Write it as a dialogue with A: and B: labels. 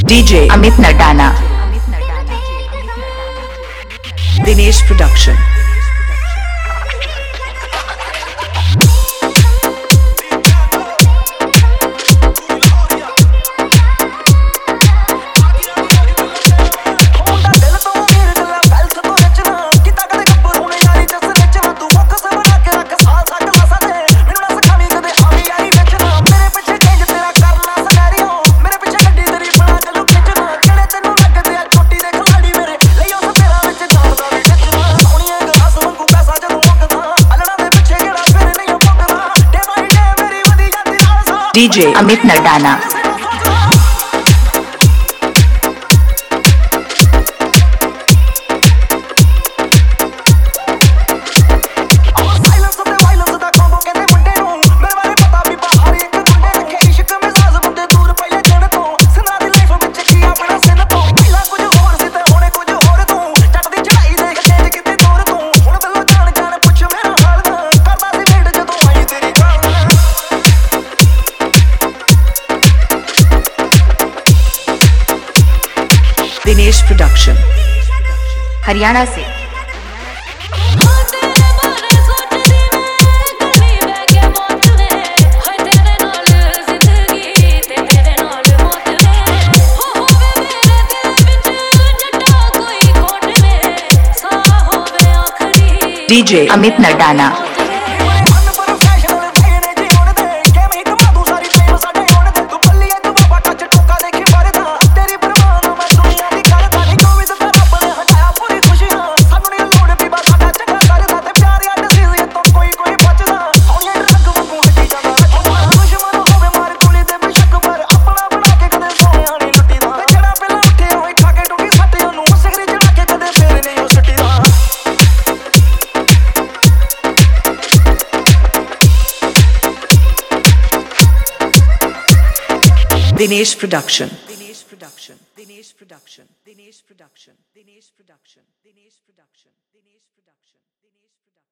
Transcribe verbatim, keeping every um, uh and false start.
A: DJ Amit Nardana, Dinesh production. DJ Amit Nardana, Dinesh production, Haryana से। DJ Amit Nardana, Dinesh production, Dinesh production, Dinesh production, Dinesh production, Dinesh production, Dinesh production, Dinesh production, Dinesh production.